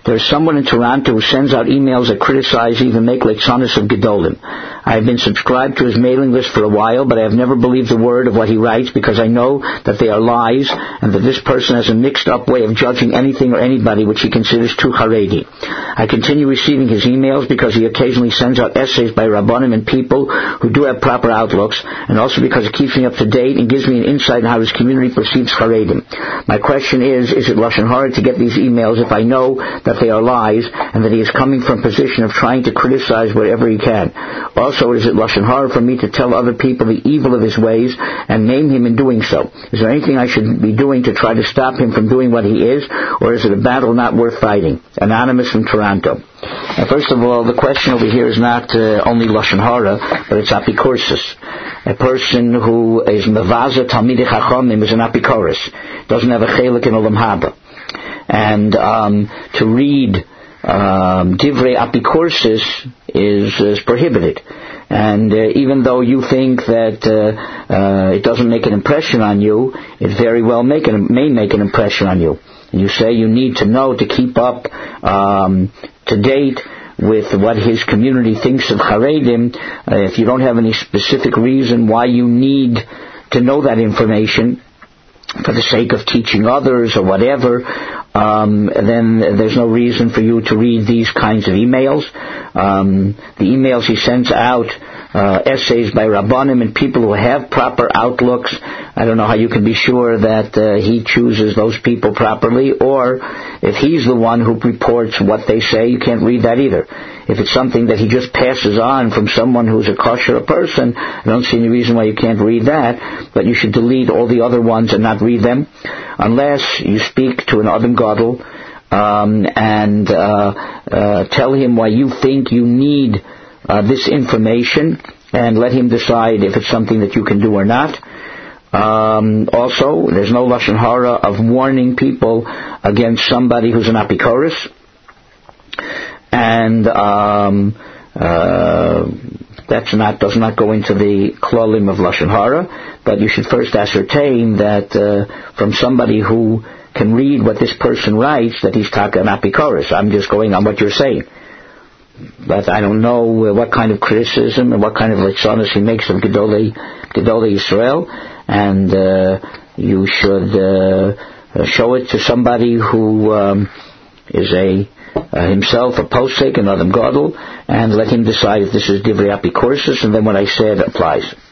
There is someone in Toronto who sends out emails that criticize, even make lechonis of Gedolim. I have been subscribed to his mailing list for a while, but I have never believed a word of what he writes because I know that they are lies and that this person has a mixed-up way of judging anything or anybody which he considers too Haredi. I continue receiving his emails because he occasionally sends out essays by Rabbanim and people who do have proper outlooks, and also because it keeps me up to date and gives me an insight on how his community perceives Haredim. My question is it Lashon Hara to get these emails if I know that they are lies and that he is coming from a position of trying to criticize whatever he can? Also, is it Lashon Hara for me to tell other people the evil of his ways and name him in doing so? Is there anything I should be doing to try to stop him from doing what he is, or is it a battle not worth fighting? Anonymous from Toronto. First of all, the question over here is not only Lashon Hara, but it's apikorsis. A person who is mevaza talmidei chachamim is an apikoros, doesn't have a chelik in olam haba. And to read divrei apikorsis is prohibited. And even though you think that it doesn't make an impression on you, it very well may make an impression on you. And you say you need to know to keep up to date with what his community thinks of Haredim. If you don't have any specific reason why you need to know that information for the sake of teaching others or whatever, then there's no reason for you to read these kinds of emails. The emails he sends out, essays by Rabbanim and people who have proper outlooks, I don't know how you can be sure that he chooses those people properly, or if he's the one who reports what they say, you can't read that either. If it's something that he just passes on from someone who's a kosher person, I don't see any reason why you can't read that, but you should delete all the other ones and not read them, unless you speak to an Adam Gadol and tell him why you think you need this information, and let him decide if it's something that you can do or not. Also, there's no Lashon Hara of warning people against somebody who's an apikoros, and that does not go into the klolim of Lashon Hara, but you should first ascertain that from somebody who can read what this person writes that he's talking apikoros. I'm just going on what you're saying. But I don't know what kind of criticism and what kind of lechonis he makes of Gedolei Yisrael, and you should show it to somebody who is himself a posek, an Adam Gadol, and let him decide if this is divrei apikorsis, and then what I said applies.